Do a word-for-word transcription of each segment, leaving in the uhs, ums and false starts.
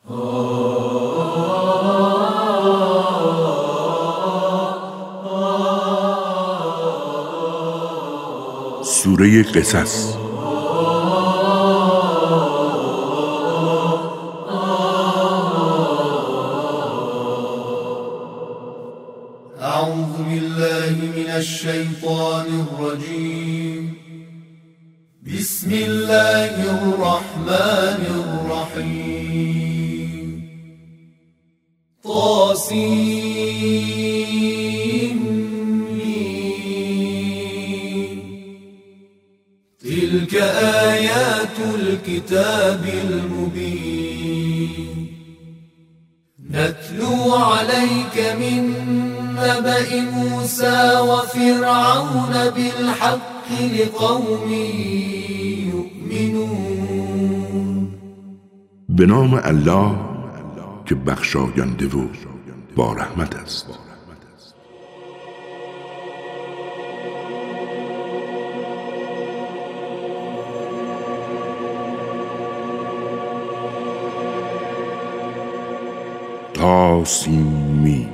سوره قصص. اعوذ بالله من الشیطان الرجیم. بسم الله الرحمن الرحیم. طاسیم تلك آيات الكتاب المبين نتلو عليك من نبأ موسى وفرعون بالحق لقوم يؤمنون. به نام الله که بخشاینده و با رحمت است. طاسیم.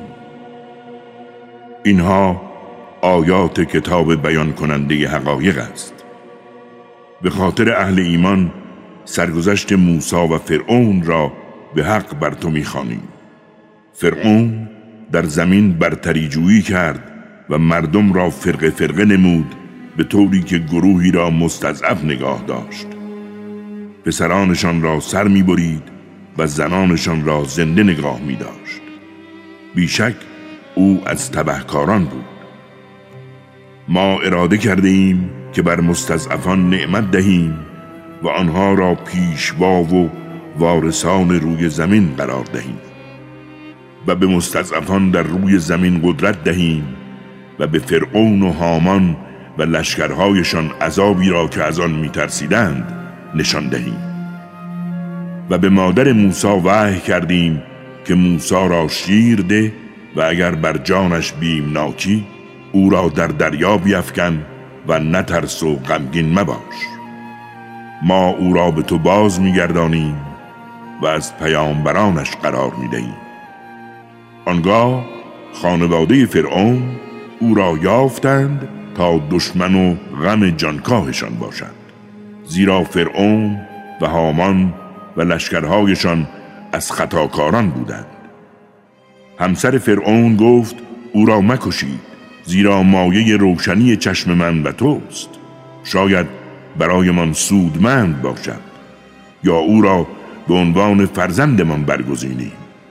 اینها آیات کتاب بیان کننده حقایق است. به خاطر اهل ایمان سرگذشت موسی و فرعون را به حق بر تو می‌خوانیم. فرعون در زمین برتری جویی کرد و مردم را فرقه فرقه نمود، به طوری که گروهی را مستضعف نگاه داشت. پسرانشان را سر می‌برید و زنانشان را زنده نگاه می داشت. بیشک او از تبهکاران بود. ما اراده کرده ایم که بر مستضعفان نعمت دهیم و آنها را پیشوا و وارثان روی زمین قرار دهیم و به مستضعفان در روی زمین قدرت دهیم و به فرعون و هامان و لشکرهایشان عذابی را که از آن می ترسیدند نشان دهیم. و به مادر موسی وحی کردیم که موسی را شیر ده و اگر بر جانش بیمناکی او را در دریا بیفکن و نترس و غمگین مباش. ما او را به تو باز میگردانیم و از پیامبرانش قرار میدهیم. آنگاه خانواده فرعون او را یافتند تا دشمن و غم جانکاهشان باشند، زیرا فرعون و هامان و لشکرهایشان از خطاکاران بودند. همسر فرعون گفت او را مکشید، زیرا مایه روشنی چشم من و توست. شاید برایمان سودمند باشد یا او را به عنوان فرزندمان برگزینیم.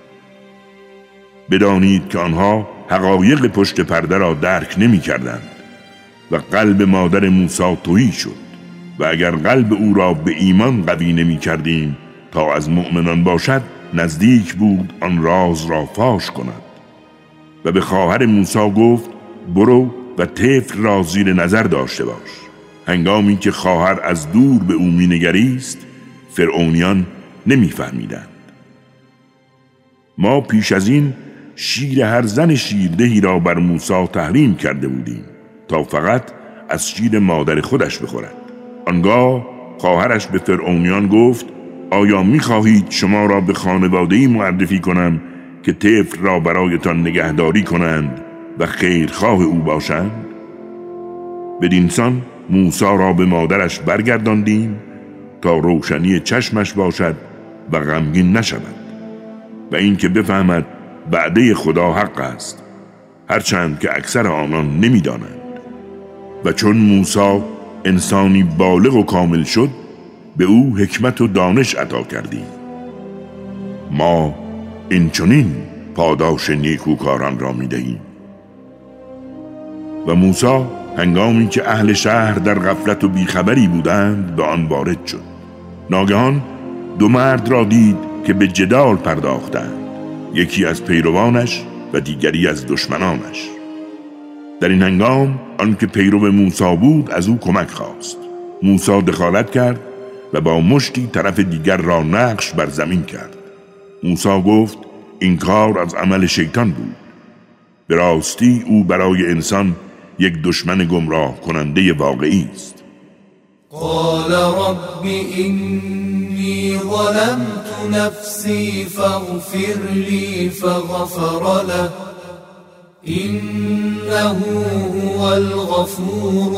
بدانید که آنها حقایق پشت پرده را درک نمی کردند و قلب مادر موسی تهی شد و اگر قلب او را به ایمان قوی نمی کردیم تا از مؤمنان باشد، نزدیک بود آن راز را فاش کند. و به خواهر موسی گفت برو و طفل را زیر نظر داشته باش. هنگامی که خواهر از دور به او مینگریست، فرعونیان نمیفهمیدند. ما پیش از این شیر هر زن شیردهی را بر موسی تحریم کرده بودیم تا فقط از شیر مادر خودش بخورد. آنگاه خواهرش به فرعونیان گفت آیا می‌خواهید شما را به خانواده‌ای معرفی کنم که طفل را برایتان نگهداری کنند و خیرخواه او باشند؟ بدینسان موسی را به مادرش برگرداندیم تا روشنی چشمش باشد و غمگین نشود و اینکه بفهمد وعده خدا حق است، هرچند که اکثر آنان نمی‌دانند. و چون موسی انسانی بالغ و کامل شد، به او حکمت و دانش عطا کردیم. ما اینچنین پاداش نیکوکاران را می‌دهیم. و موسی هنگامی که اهل شهر در غفلت و بیخبری بودند به آن وارد شد. ناگهان دو مرد را دید که به جدال پرداختند، یکی از پیروانش و دیگری از دشمنانش. در این هنگام آن که پیرو موسی بود از او کمک خواست. موسی دخالت کرد و با مشتی طرف دیگر را نقش بر زمین کرد. موسی گفت این کار از عمل شیطان بود. به راستی او برای انسان یک دشمن گمراه کننده واقعی است. قال رب اینی ظلمت نفسي فاغفر لي فغفر له إنه هو الغفور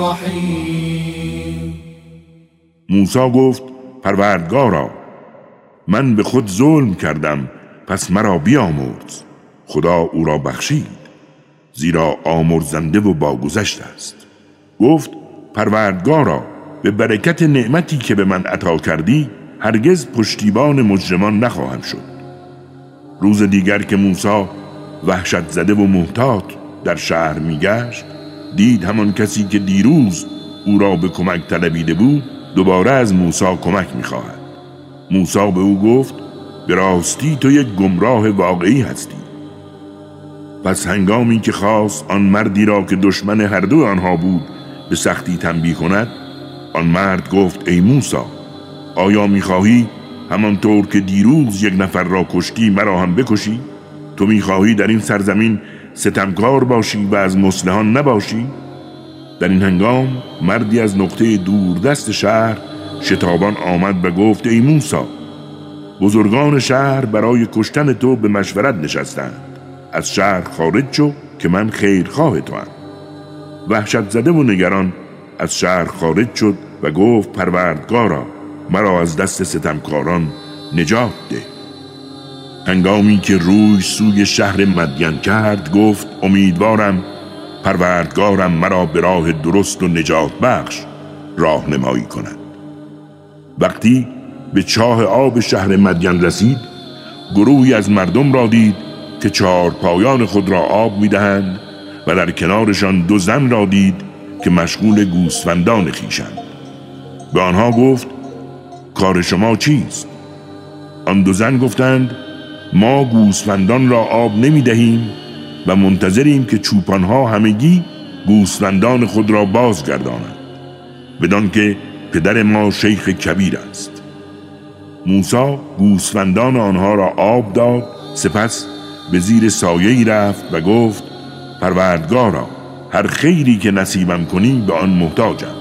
الرحیم. موسی گفت پروردگارا من به خود ظلم کردم، پس مرا بیامرز. خدا او را بخشید، زیرا آمرزنده و باگذشت است. گفت پروردگارا به برکت نعمتی که به من عطا کردی هرگز پشتیبان مجرمان نخواهم شد. روز دیگر که موسی وحشت زده و محتاط در شهر میگشت، دید همان کسی که دیروز او را به کمک طلبیده بود دوباره از موسی کمک میخواهد. موسی به او گفت به راستی تو یک گمراه واقعی هستی. پس هنگامی که خواست آن مردی را که دشمن هر دو آنها بود به سختی تنبیه کند، آن مرد گفت ای موسی، آیا میخواهی همانطور که دیروز یک نفر را کشتی مرا هم بکشی؟ تو میخواهی در این سرزمین ستمکار باشی و از مصلحان نباشی؟ در این هنگام مردی از نقطه دوردست شهر شتابان آمد و گفت ای موسی، بزرگان شهر برای کشتن تو به مشورت نشستند. از شهر خارج شو که من خیرخواه تو ام. وحشت زده و نگران از شهر خارج شد و گفت پروردگارا مرا از دست ستمکاران نجات ده. هنگامی که روی سوی شهر مدین کرد گفت امیدوارم پروردگارم مرا به راه درست و نجات بخش راهنمایی کند. وقتی به چاه آب شهر مدین رسید، گروهی از مردم را دید که چهار پایان خود را آب می‌دهند و در کنارشان دو زن را دید که مشغول گوسفندان خویشند. به آنها گفت کار شما چیست؟ آن دو زن گفتند ما گوسفندان را آب نمی‌دهیم و منتظریم که چوپانها همگی گوسفندان خود را بازگردانند، بدان که پدر ما شیخ کبیر است. موسی گوسفندان آنها را آب داد، سپس به زیر سایه‌ای رفت و گفت پروردگارا هر خیری که نصیبم کنی به آن محتاجم.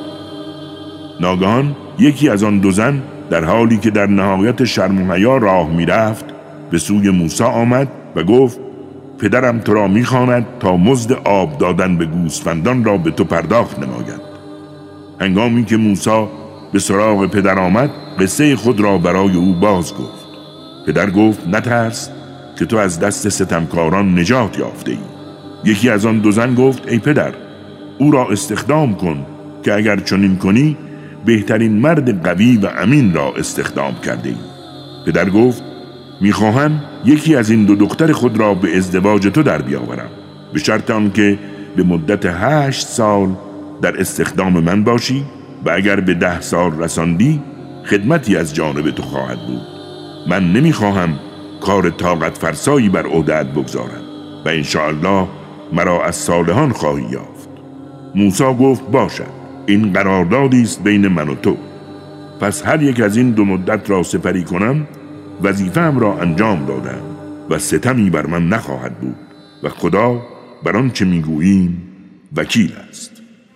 ناگهان یکی از آن دو زن در حالی که در نهایت شرم و حیا راه می رفت به سوی موسی آمد و گفت پدرم تو را می خواند تا مزد آب دادن به گوسفندان را به تو پرداخت نماید. هنگامی که موسی به سراغ پدر آمد قصه خود را برای او باز گفت. پدر گفت نترس که تو از دست ستمکاران نجات یافته ای. یکی از آن دو زن گفت ای پدر او را استخدام کن که اگر چنین کنی بهترین مرد قوی و امین را استخدام کرده ای. پدر گفت میخواهم یکی از این دو دختر خود را به ازدواج تو در بیاورم، به شرط آنکه به مدت هشت سال در استخدام من باشی و اگر به ده سال رساندی خدمتی از جانب تو خواهد بود. من نمیخواهم کار طاقت فرسایی بر عهده‌ات بگذارم و انشاءالله مرا از صالحان خواهی یافت. موسی گفت باشد، این قراردادی است بین من و تو. پس هر یک از این دو مدت را سپری کنم وظیفه‌ام را انجام دادم و ستمی بر من نخواهد بود و خدا بر آنچه میگوییم وکیل است.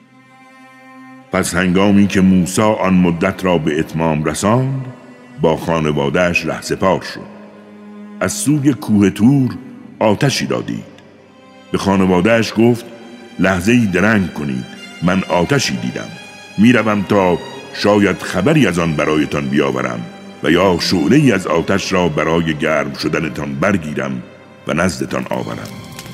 پس هنگامی که موسی آن مدت را به اتمام رساند با خانواده‌اش رهسپار شد. از سوی کوه طور آتشی را دید. به خانواده‌اش گفت لحظه‌ای درنگ کنید، من آتشی دیدم، میروم تا شاید خبری از آن برایتان بیاورم و یا شعله‌ای از آتش را برای گرم شدنتان برگیرم و نزدتان آورم.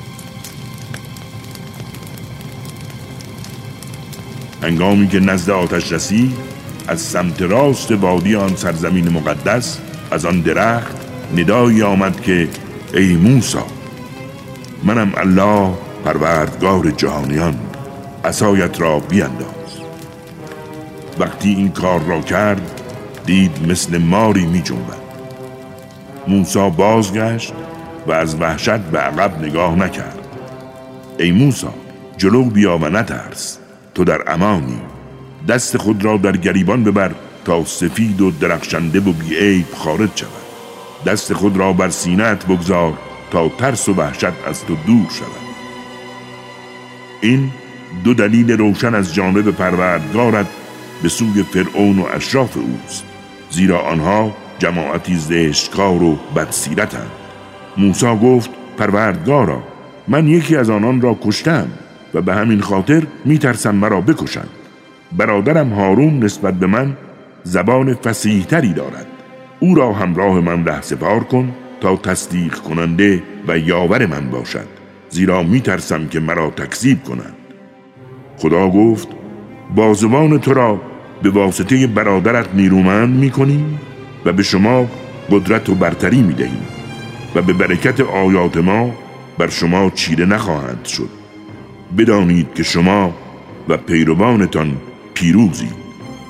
هنگامی که نزد آتش رسید، از سمت راست وادی آن سرزمین مقدس از آن درخت ندایی آمد که ای موسی، منم الله پروردگار جهانیان، عصایت را بینداز. وقتی این کار را کرد دید مثل ماری می جنبد. موسی بازگشت و از وحشت به عقب نگاه نکرد. ای موسی جلو بیا و نترس، تو در امانی. دست خود را در گریبان ببر تا سفید و درخشنده و بی‌عیب خارج شود. دست خود را بر سینه‌ات بگذار تا ترس و وحشت از تو دور شود. این دو دلیل روشن از جانب پروردگارت به سوی فرعون و اشراف اوست، زیرا آنها جماعتی زشتکار و بدسیرتند. موسی گفت پروردگارا، من یکی از آنان را کشتم و به همین خاطر میترسم مرا بکشند. برادرم هارون نسبت به من زبان فصیح تری دارد. او را همراه من رهسپار کن تا تصدیق کننده و یاور من باشد، زیرا میترسم که مرا تکذیب کنند. خدا گفت با زبان تو را به واسطه برادرت نیرومند میکنیم و به شما قدرت و برتری میدهیم و به برکت آیات ما بر شما چیره نخواهند شد. بدانید که شما و پیروانتان پیروزید.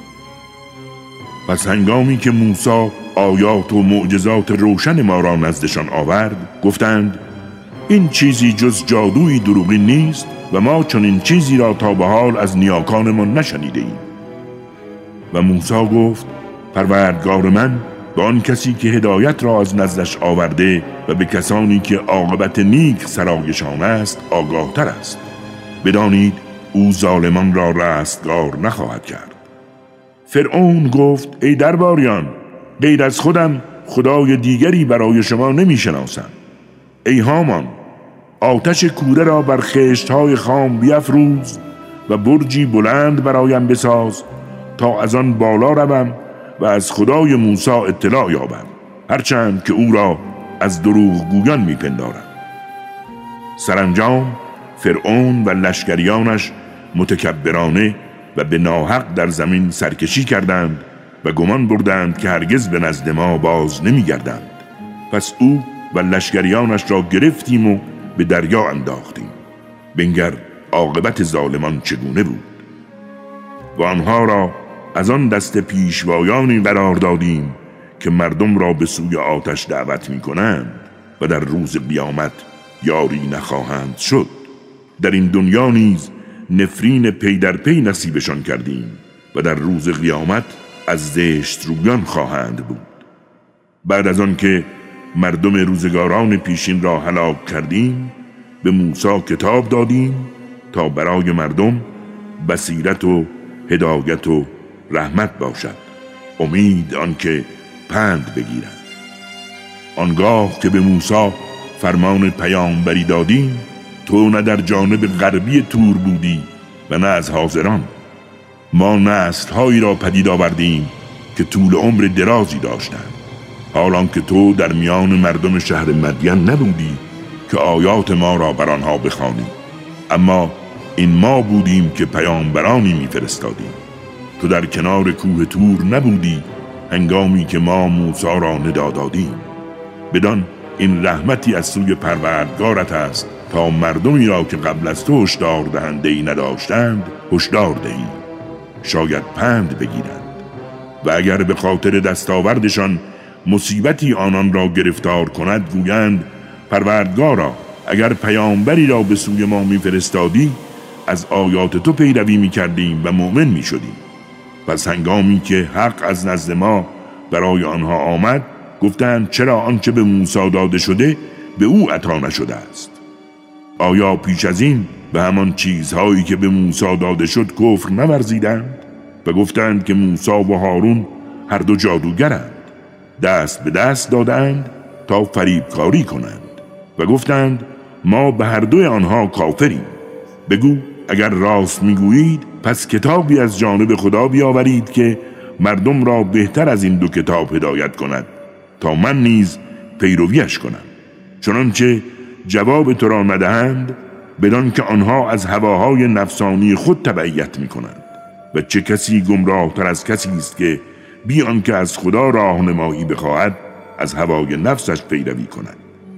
پس هنگامی که موسی آیات و معجزات روشن ما را نزدشان آورد، گفتند این چیزی جز جادویی دروغین نیست و ما چنین چیزی را تا به حال از نیاکانمان نشنیده ایم. و موسی گفت پروردگار من به آن کسی که هدایت را از نزدش آورده و به کسانی که عاقبت نیک سرایشان است آگاه تر است. بدانید او ظالمان را رستگار نخواهد کرد. فرعون گفت ای درباریان، غیر از خودم خدای دیگری برای شما نمی شناسم. ای هامان، آتش کوره را بر خشت‌های خام بیفروز و برجی بلند برایم بساز تا از آن بالا روم و از خدای موسی اطلاع یابم، هرچند که او را از دروغگویان میپندارم. سرانجام فرعون و لشکریانش متکبرانه و به ناحق در زمین سرکشی کردند و گمان بردند که هرگز به نزد ما باز نمیگردند. پس او و لشکریانش را گرفتیم و به دریا انداختیم. بنگر عاقبت ظالمان چگونه بود. و آنها را از آن دست پیشوایانی قرار دادیم که مردم را به سوی آتش دعوت می کنند و در روز قیامت یاری نخواهند شد. در این دنیا نیز نفرین پی در پی نصیبشان کردیم و در روز قیامت از زشت رویان خواهند بود. بعد از آن که مردم روزگاران پیشین را هلاک کردیم، به موسی کتاب دادیم تا برای مردم بصیرت و هدایت و رحمت باشد، امید آنکه پند بگیرند. آنگاه که به موسی فرمان پیامبری دادیم، تو نه در جانب غربی تور بودی و نه از حاضران. ما نسل‌هایی را پدید آوردیم که طول عمر درازی داشتند، حالان که تو در میان مردم شهر مدین نبودی که آیات ما را بر آنها بخوانی. اما این ما بودیم که پیامبرانی میفرستادیم. تو در کنار کوه تور نبودی هنگامی که ما موسی را ندا دادیم. بدان این رحمتی از سوی پروردگارت است تا مردمی را که قبل از تو هشدار دهنده‌ای نداشتند هشدار دهی، شاید پند بگیرند. و اگر به خاطر دستاوردشان مصیبتی آنان را گرفتار کند، گویند پروردگارا، اگر پیامبری را به سوی ما میفرستادی از آیات تو پیروی میکردیم و مؤمن میشدیم. پس هنگامی که حق از نزد ما برای آنها آمد، گفتند چرا آنچه به موسی داده شده به او عطا نشده است؟ آیا پیش از این به همان چیزهایی که به موسی داده شد کفر نورزیدند و گفتند که موسی و هارون هر دو جادوگرند، دست به دست دادند تا فریبکاری کنند و گفتند ما به هر دوی آنها کافریم. بگو اگر راست میگویید پس کتابی از جانب خدا بیاورید که مردم را بهتر از این دو کتاب هدایت کند تا من نیز پیرویش کنم. چنانچه جواب تو را ندهند، بدان که آنها از هواهای نفسانی خود تبعیت میکنند. و چه کسی گمراه تر از کسی است که بی آنکه از خدا راهنمایی بخواهد از هوای نفسش پیروی کند.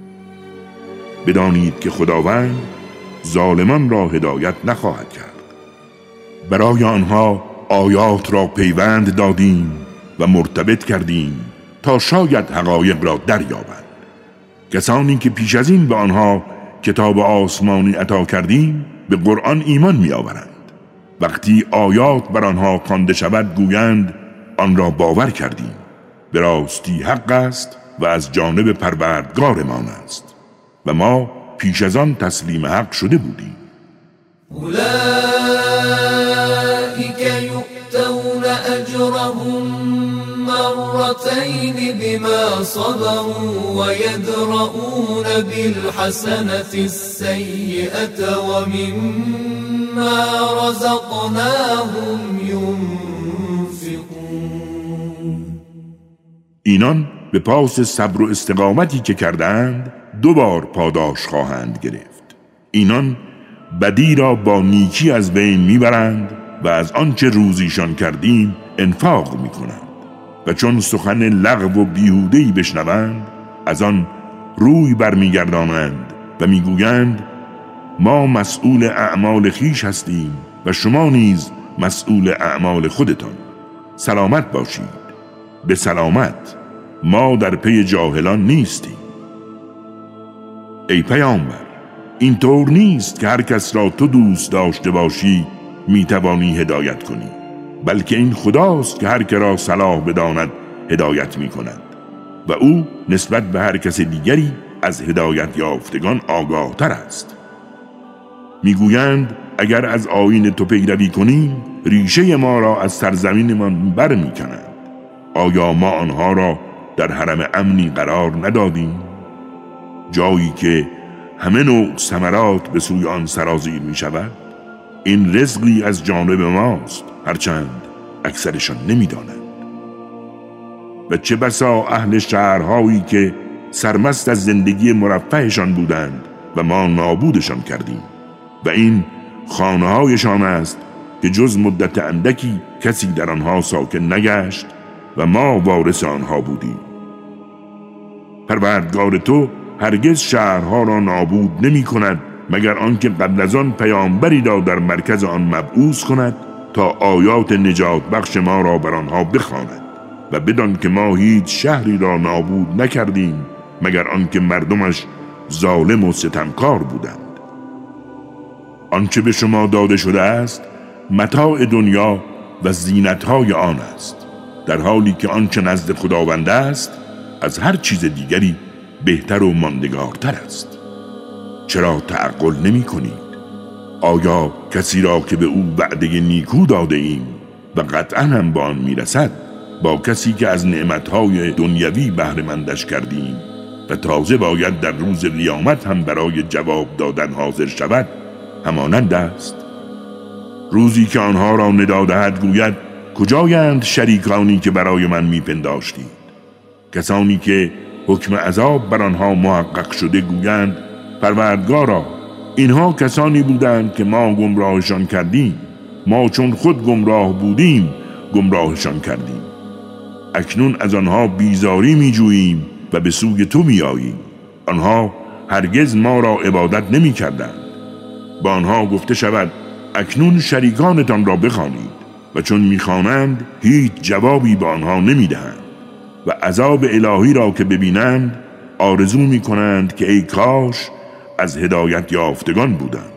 بدانید که خداوند ظالمان را هدایت نخواهد کرد. برای آنها آیات را پیوند دادیم و مرتبط کردیم تا شاید حقایق را دریابند. کسانی که پیش از این به آنها کتاب آسمانی عطا کردیم به قرآن ایمان می آورند. وقتی آیات بر آنها خوانده شود گویند آن را باور کردیم. به راستی حق است و از جانب پروردگارمان است و ما پیش از آن تسلیم حق شده بودیم. اولئک یؤتون اجرهم مرتين مرتين بما صبروا ويدرؤون بالحسنة السيئة ومما رزقناهم ينفقون. اینان به پاس صبر و استقامتی که کردند دو بار پاداش خواهند گرفت. اینان بدی را با نیکی از بین میبرند و از آنچه روزیشان کردیم انفاق میکنند و چون سخن لغو و بیهوده‌ای بشنوند از آن روی برمیگردانند و میگویند ما مسئول اعمال خیش هستیم و شما نیز مسئول اعمال خودتان. سلامت باشید. به سلامت. ما در پی جاهلان نیستیم. ای پیامبر، این طور نیست که هر کس را تو دوست داشته باشی میتوانی هدایت کنی، بلکه این خداست که هر که را صلاح بداند هدایت میکند و او نسبت به هر کس دیگری از هدایت یافتگان آگاه تر است. میگویند اگر از آیین تو پیروی کنیم ریشه ما را از سرزمینمان بر میکنند. آیا ما آنها را در حرم امنی قرار ندادیم، جایی که همه نوع ثمرات به سوی آن سرازیر می شود؟ این رزقی از جانب ماست، هرچند اکثرشان نمی دانند. و چه بسا اهل شهرهایی که سرمست از زندگی مرفهشان بودند و ما نابودشان کردیم و این خانه هایشان است که جز مدت اندکی کسی در آنها ساکن نگشت و ما وارث آنها بودیم. پروردگار تو هرگز شهرها را نابود نمی کند مگر آنکه قبل از آن پیامبری را در مرکز آن مبعوث کند تا آیات نجات بخش ما را بر آنها بخواند و بدان که ما هیچ شهری را نابود نکردیم مگر آنکه مردمش ظالم و ستمکار بودند. آنچه به شما داده شده است متاع دنیا و زینتهای آن است، در حالی که آنچه نزد خداوند است از هر چیز دیگری بهتر و ماندگارتر است. چرا تعقل نمی کنید؟ آیا کسی را که به او وعده نیکو داده ایم و قطعا هم با آن می رسد با کسی که از نعمتهای دنیوی بهره مندش کردیم و تازه باید در روز قیامت هم برای جواب دادن حاضر شود همانند است؟ روزی که آنها را ندا دهد گوید کجایند شریکانی که برای من می پنداشتید؟ کسانی که حکم عذاب بر آنها محقق شده گویند پروردگارا اینها کسانی بودند که ما گمراهشان کردیم، ما چون خود گمراه بودیم گمراهشان کردیم. اکنون از آنها بیزاری می جوییم و به سوی تو می آییم. آنها هرگز ما را عبادت نمی کردند. با آنها گفته شود اکنون شریکانتان را بخوانید و چون می خوانند هیچ جوابی با آنها نمی دهند و عذاب الهی را که ببینند آرزو می کنند که ای کاش از هدایت یافتگان بودند.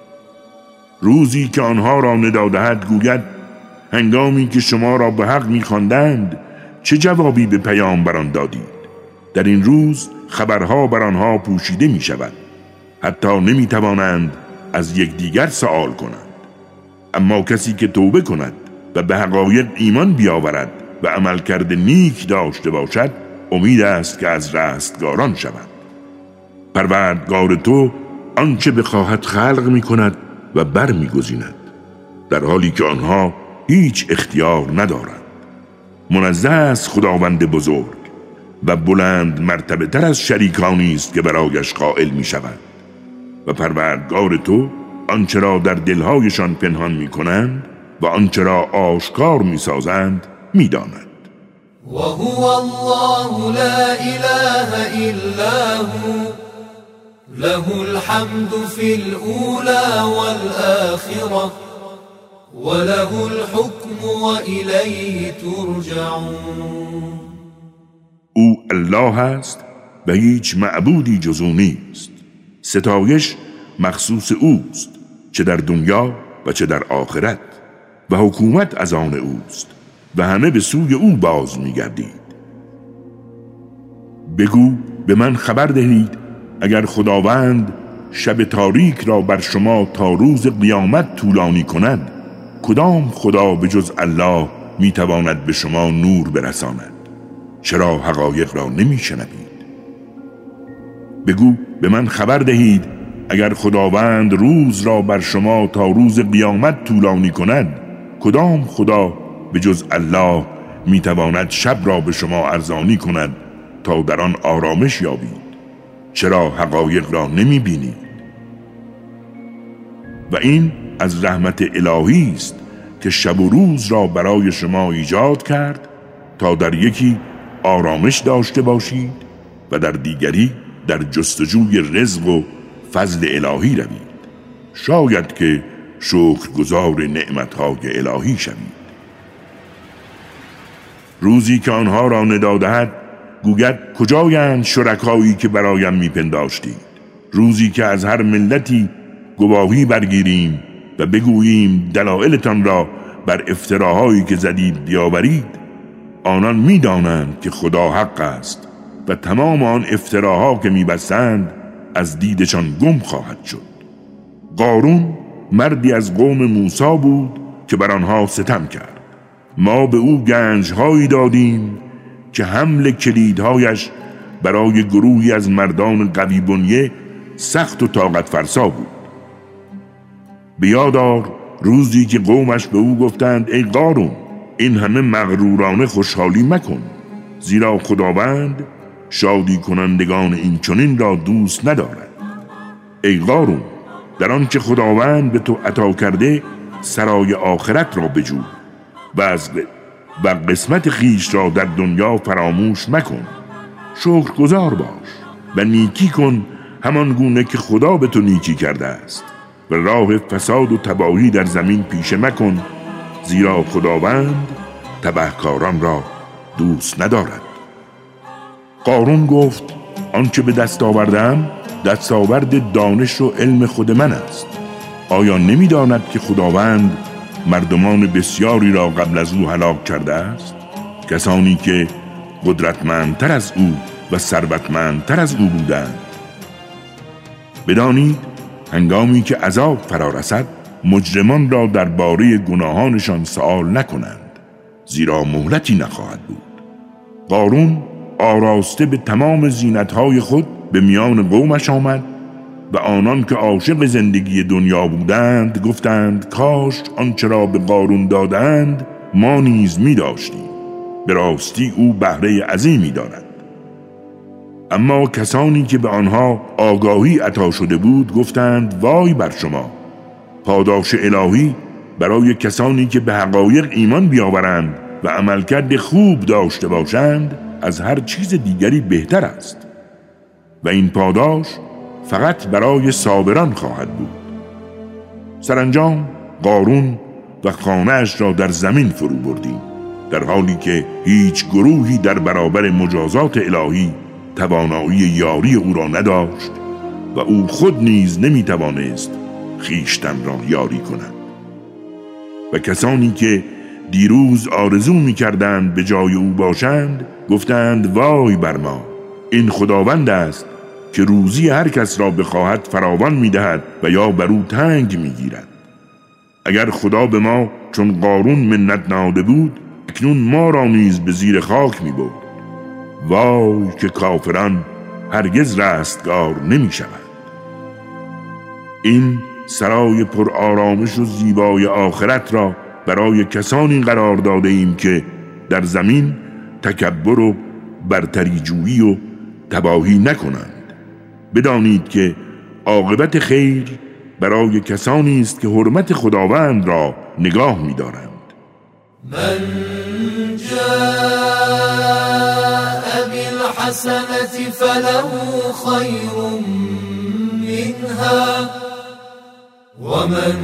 روزی که آنها را ندا دهد گوید هنگامی که شما را به حق می خواندند چه جوابی به پیامبران دادید؟ در این روز خبرها بر آنها پوشیده می شود، حتی نمی توانند از یکدیگر سؤال کنند. اما کسی که توبه کند و به حقایق ایمان بیاورد و عملکرد نیک داشته باشد امید است که از رستگاران شود. پروردگار تو آنچه بخواهد خلق می کند و بر می گزیند، در حالی که آنها هیچ اختیار ندارند. منزه است خداوند بزرگ و بلند مرتبه تر از شریکانی است که برایش قائل می شود و پروردگار تو آنچه را در دلهایشان پنهان می کنند و آنچه را آشکار می سازند می داند. و هو الله لا اله الا هو له الحمد في الاولى والآخرة وله الحكم وإليه ترجعون. او الله است و هیچ معبودی جز او نیست. ستایش مخصوص اوست، چه در دنیا و چه در آخرت، و حکومت از آن اوست و همه به سوی او باز می‌گردید. بگو به من خبر دهید اگر خداوند شب تاریک را بر شما تا روز قیامت طولانی کند کدام خدا به جز الله میتواند به شما نور برساند؟ چرا حقایق را نمی شنوید؟ بگو به من خبر دهید اگر خداوند روز را بر شما تا روز قیامت طولانی کند، کدام خدا به جز الله می تواند شب را به شما ارزانی کند تا در آن آرامش یابید؟ چرا حقایق را نمی بینید؟ و این از رحمت الهی است که شب و روز را برای شما ایجاد کرد تا در یکی آرامش داشته باشید و در دیگری در جستجوی رزق و فضل الهی روید. شاید که شکرگزار نعمتهای الهی شوید. روزی که آنها را ندا دهد گوید کجایند شرکایی که برایم میپنداشتید؟ روزی که از هر ملتی گواهی برگیریم و بگوییم دلایلتان را بر افتراهایی که زدید بیاورید، آنان میدانند که خدا حق است و تمام آن افتراها که میبستند از دیدشان گم خواهد شد. قارون مردی از قوم موسی بود که بر آنها ستم کرد. ما به او گنجهایی دادیم که حمل کلیدهایش برای گروهی از مردان قوی بنیه سخت و طاقت فرسا بود. بیادار روزی که قومش به او گفتند ای قارون، این همه مغرورانه خوشحالی مکن، زیرا خداوند شادی کنندگان این چنین را دوست ندارد. ای قارون، در آن که خداوند به تو عطا کرده سرای آخرت را بجو و از و قسمت خیش را در دنیا فراموش مکن. شکرگزار باش و نیکی کن همان گونه که خدا به تو نیکی کرده است و راه فساد و تباهی در زمین پیشه مکن، زیرا خداوند تبهکاران را دوست ندارد. قارون گفت آنچه به دست آوردم دستاورد دانش و علم خود من است. آیا نمی داند که خداوند مردمان بسیاری را قبل از او هلاک کرده است؟ کسانی که قدرتمندتر از او و ثروتمندتر از او بودند. بدانید هنگامی که عذاب فرا رسد مجرمان را درباره گناهانشان سؤال نکنند، زیرا مهلتی نخواهد بود. قارون آراسته به تمام زینتهای خود به میان قومش آمد و آنان که عاشق زندگی دنیا بودند گفتند کاش آنچه را به قارون دادند ما نیز می داشتیم. به راستی او بهره عظیمی دارد. اما کسانی که به آنها آگاهی عطا شده بود گفتند وای بر شما، پاداش الهی برای کسانی که به حقایق ایمان بیاورند و عملکرد خوب داشته باشند از هر چیز دیگری بهتر است و این پاداش فقط برای صابران خواهد بود. سرانجام قارون و خانه‌اش را در زمین فرو بردیم، در حالی که هیچ گروهی در برابر مجازات الهی توانایی یاری او را نداشت و او خود نیز نمیتوانست خیشتن را یاری کند. و کسانی که دیروز آرزو میکردند به جای او باشند گفتند وای بر ما، این خداوند است که روزی هر کس را بخواهد فراوان میدهد و یا بر او تنگ میگیرد. اگر خدا به ما چون قارون منت نهاده بود اکنون ما را نیز به زیر خاک میبرد. وای که کافران هرگز رستگار نمیشوند. این سرای پر آرامش و زیبای آخرت را برای کسانی قرار داده ایم که در زمین تکبر و برتری جویی و تباهی نکنند. بدانید که عاقبت خیر برای کسانی است که حرمت خداوند را نگاه می‌دارند. من جاء بالحسنة فله خير منها ومن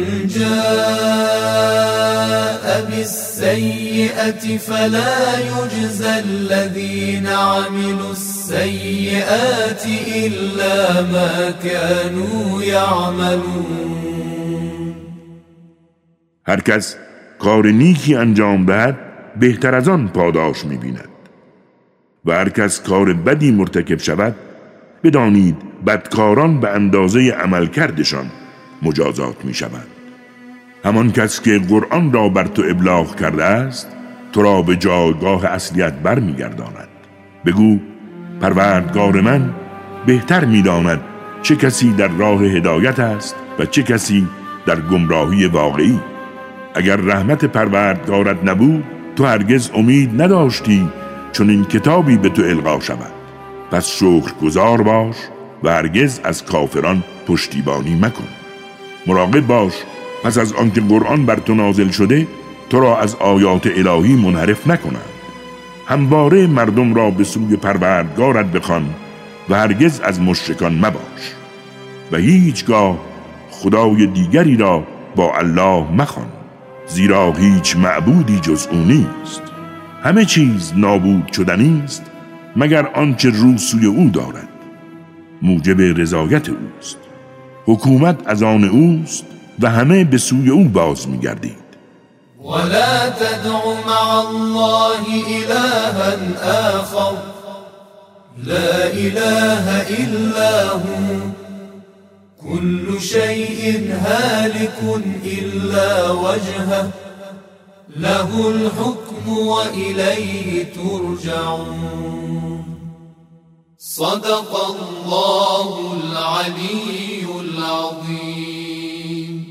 جاء بالسيئة فلا يجزى الذين عملوا السيئات إلا ما كانوا يعملون. هر کس کار نیکی انجام دهد بهتر از آن پاداش می‌بیند و هر کس کار بدی مرتکب شود بدانید بدکاران به اندازه عمل کردشان مجازات می شود. همان کس که قرآن را بر تو ابلاغ کرده است تو را به جایگاه اصلیت بر میگرداند. بگو پروردگار من بهتر میداند چه کسی در راه هدایت است و چه کسی در گمراهی واقعی. اگر رحمت پروردگارت نبود تو هرگز امید نداشتی چون این کتابی به تو القا شود. پس شکرگزار باش و هرگز از کافران پشتیبانی مکن. مراقب باش پس از آنکه قرآن بر تو نازل شده تو را از آیات الهی منحرف نکنند. همواره مردم را به سوی پروردگارت بخوان و هرگز از مشرکان مباش و هیچگاه خدای دیگری را با الله مخوان، زیرا هیچ معبودی جز او نیست. همه چیز نابود شدنی است مگر آنچه رو سوی او دارد. موجب رضایت اوست، حکومت از آن اوست و همه به سوی او باز می‌گردید. ولا تدع مع الله إلها آخر لا إله إلا هو كل شيء هالك إلا وجهه له الحكم وإليه ترجعون. صدق الله العلي العظيم.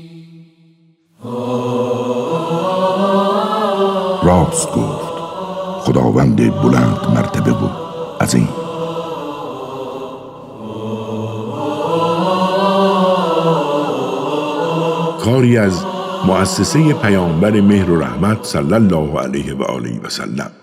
راست گفت خداوند بلند مرتبه و عظیم. کاری از مؤسسه پیامبر مهر و رحمت صلی الله علیه و آله و سلم.